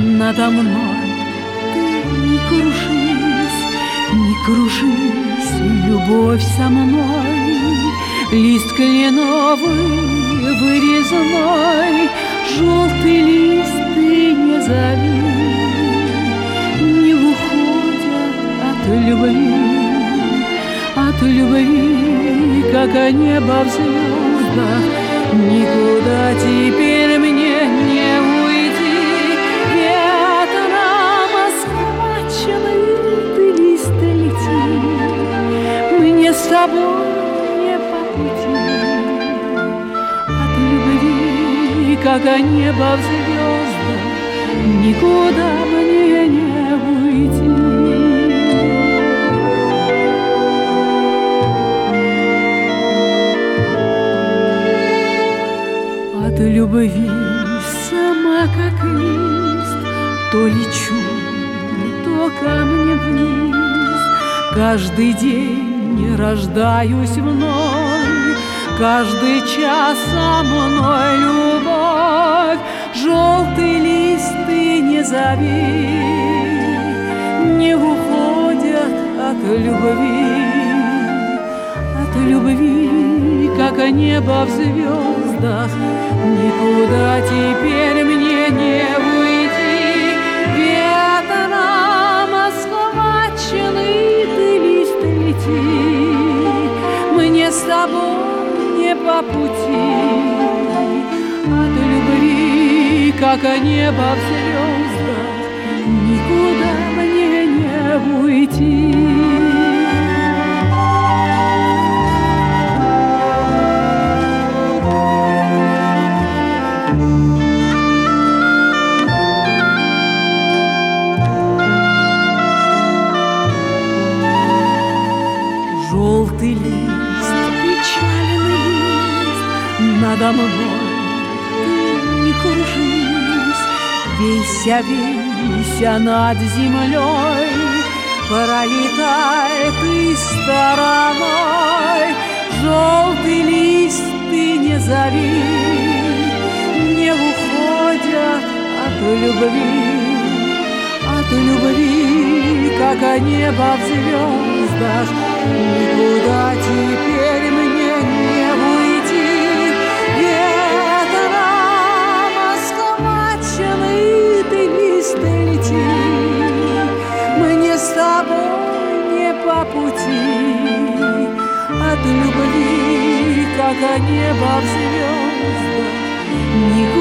надо мной. Ты не кружись, не кружись, любовь со мной. Лист кленовый, вырезной, желтый лист ты не зови. Не уходят от любви, как небо в звездах. Никуда теперь мне не уйти. Ветром схваченный ты лист лети. Мне с тобой не по пути. От любви, как небо в звездах, никуда мне не уйти. От любви сама как лист, то лечу, то камнем вниз. Каждый день рождаюсь вновь, каждый час со мной любовь. Желтый лист ты не зови, не уходят от любви, как небо в звездах. Никуда теперь мне не уйти. Ветром схваченный ты лист лети. Мне с тобой не по пути. От любви, как небо в звездах, никуда мне не уйти. Желтый лист, печальный лист, надо мной ты не кружись. Вися, вися над землей, пролетай ты стороной. Желтый лист ты не зови, не уходят от любви, как небо в звездах. Никуда теперь мне не уйти. Ветром схваченный ты лист лети. Мне с тобой не по пути. От любви, как небо в звездах, никуда